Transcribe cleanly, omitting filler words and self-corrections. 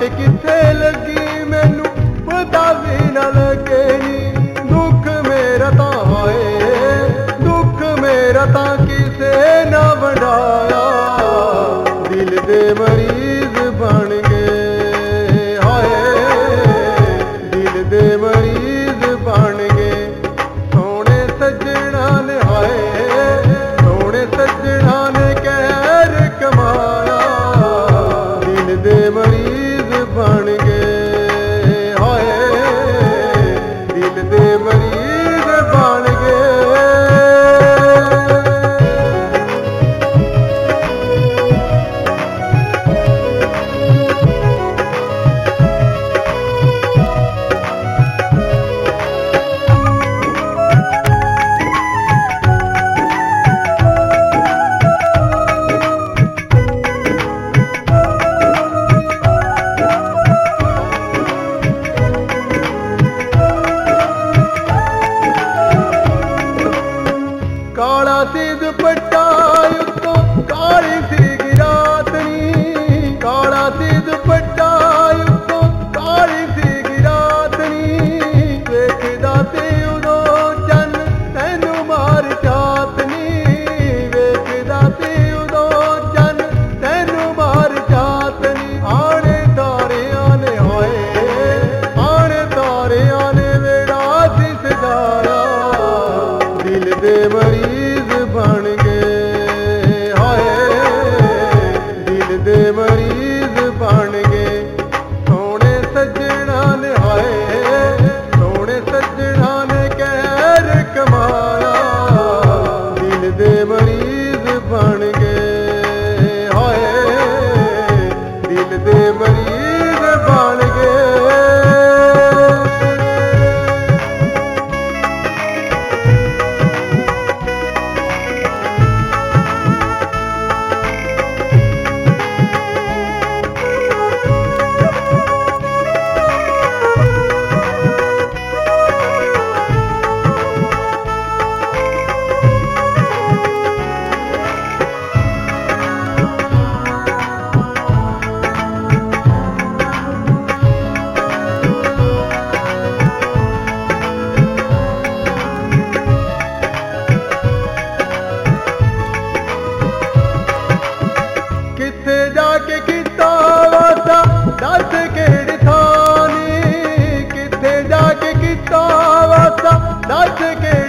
के किथे लगी मैनू पता भी ना लगे नी। दुख मेरा तां हाए, दुख मेरा तां किसे ना वंडाया, दिल दे मरीज बन गए हाए, दिल दे मरीज बन गए। सोने सजना ने हाए, सोने सजना ने कहर कमाया, दिल दे मरीज बन गए हाए, दिल दे मरीज बन गए। काला सी दुपट्टा उत्तों काली सी गिरात नी, काला सी दुपट्टा उत्तों काली सी गिरात नी। वेखदा सी उदों चन तैनू मार जात नी, वेखदा सी उदों चन तैनू मार जात नी। आने तारियां ने होए, आने तारियां ने वेड़ा सी सजाया, दिल दे मरीज बन गए हाए, दिल दे मरीज बन गए। सोने सजना ने हाए, सोने सजना ने कहर कमाया, दिल दे मरीज बन गए हाए, दिल दे मरीज बन गए। किथे जाके किता वादा दस केड़ी थानी, किथे जाके किता वादा दस केड़ी